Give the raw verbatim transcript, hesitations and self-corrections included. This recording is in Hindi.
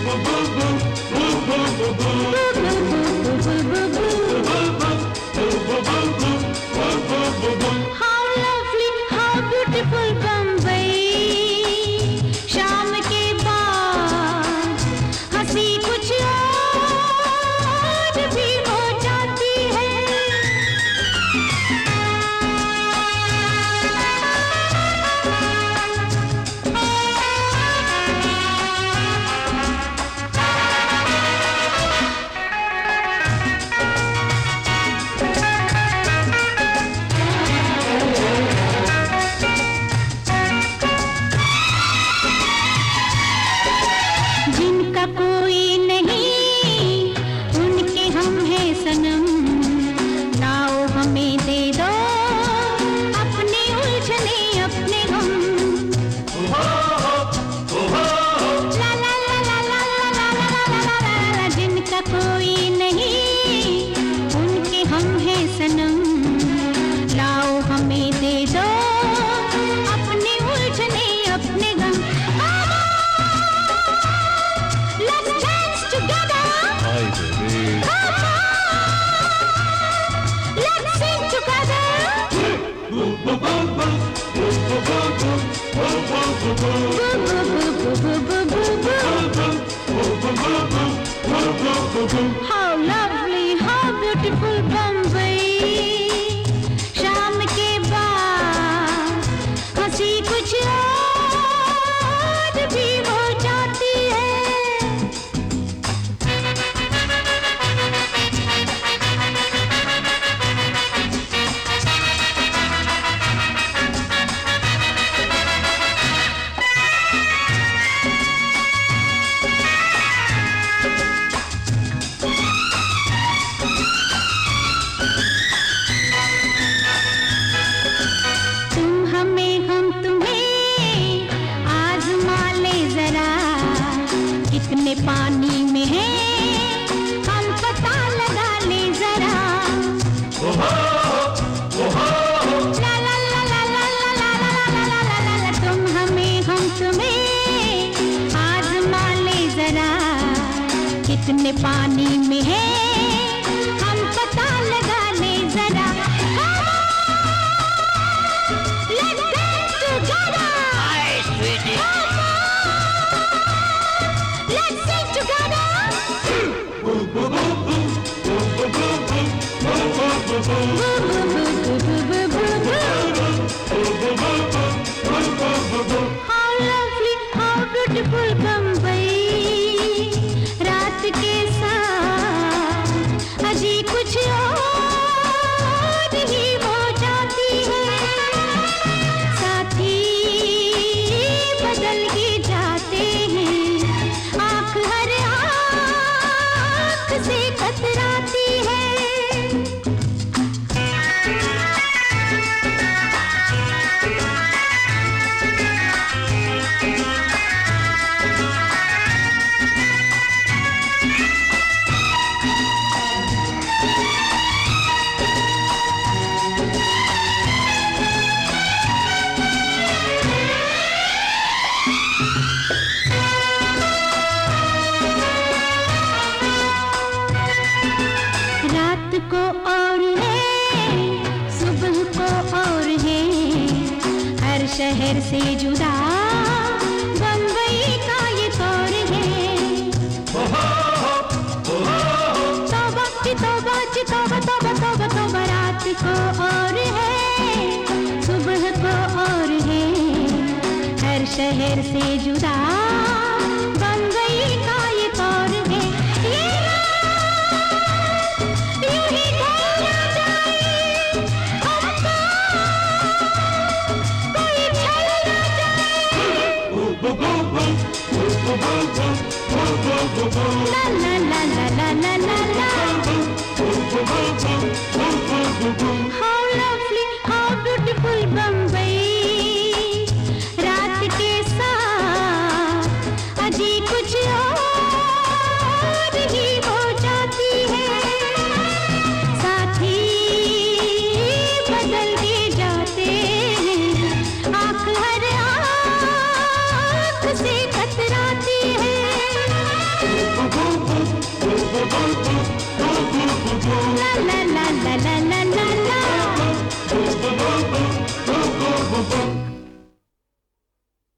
How lovely, how beautiful Bombay. शाम के बाद हंसी कुछ और भी हो जाती है। कितने पानी में है हम पता लगा ले जरा। ला ला ला ला ला ला ला ला ला ला ला ला तुम हमें हम तुम्हें आजमा ले जरा। कितने पानी में है हम पता लगा ले जरा। Let's dance together. Hi, sweetie. Let's sing together. Boo boo boo boo boo boo boo boo boo boo boo. How lovely, how beautiful Bombay. रात के साथ अजी कुछ और ही हो जाती है। साथी बदल ही जाते हैं। आँख हर आँख से कतराती है। रात को और है सुबह को और है हर शहर से जुदा बम्बई का ये तौर है। तौबा की तौबा की तौबा तौबा तौबा तौबा। रात को और है सुबह को और है हर शहर से जुदा बम्बई का ये तौर है। ये La la la la la la la la.